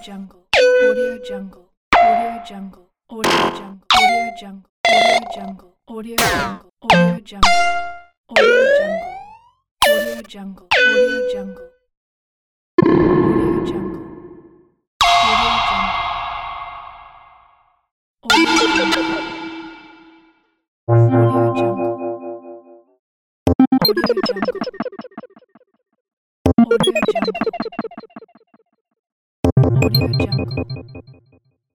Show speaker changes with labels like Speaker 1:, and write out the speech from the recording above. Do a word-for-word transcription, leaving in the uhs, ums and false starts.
Speaker 1: Jungle, Audio Jungle, Audio Jungle, Audio Jungle, Audio Jungle, Audio Jungle, Audio Jungle, Audio Jungle, Audio Jungle, Audio Jungle, Audio Jungle, Audio Jungle, Audio Jungle, Audio Jungle, Audio Jungle, Audio Jungle, Audio Jungle, Audio Jungle.